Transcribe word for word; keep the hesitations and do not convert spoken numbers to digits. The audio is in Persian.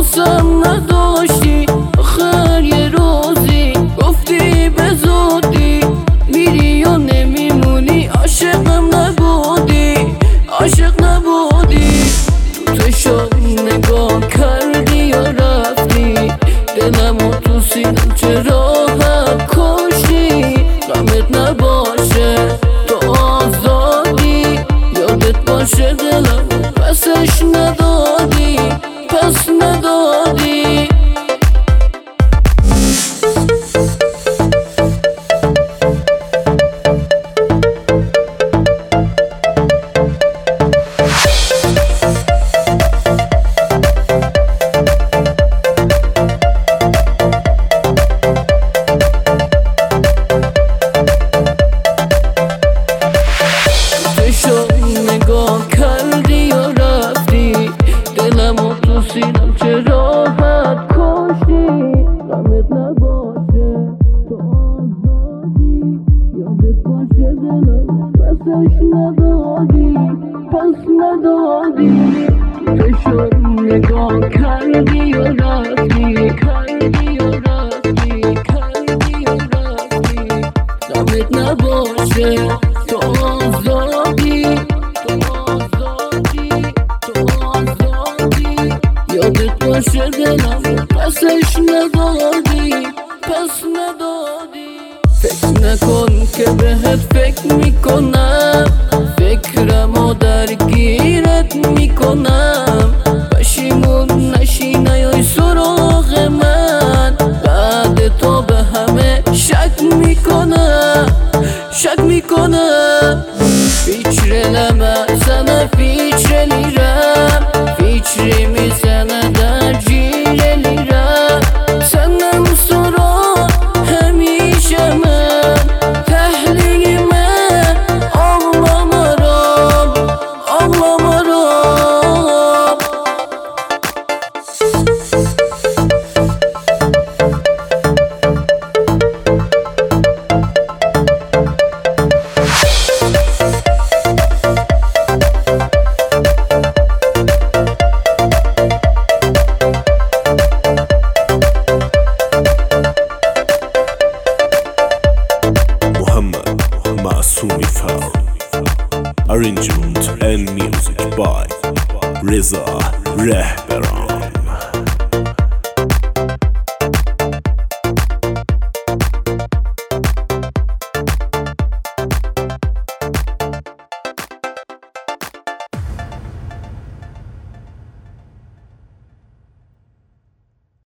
واسم نداشتی، آخر یه روزی گفتی به زودی میری و نمیمونی. عاشقم نبودی، عاشق نبودی. تو چشام نگاه کردی و رفتی، دلمو تو سینم چه راحت کشتی. غمت نباشه تو آزادی، یادت باشه دلم پسش ندادی، پس ندادی. نگاه کردی و رفتی، دلمو تو سینم چه راحت کشتی. غمت نباشه تو آزادی، یادت باشه دلم پسش ندادی، پس ندادی. چشم نگاه کردی و رفتی، کردی و رفتی، کردی و رفتی. غمت نباشه تو آزادی، یادت باشه دلم پسش ندادی، پس ندادی. فکر نکن که بهت فکر میکنم، فکرمو درگیرت میکنم. پشیمون نشی نیای سراغ من، بعد تو به همه شک میکنم، شک میکنم. هیچ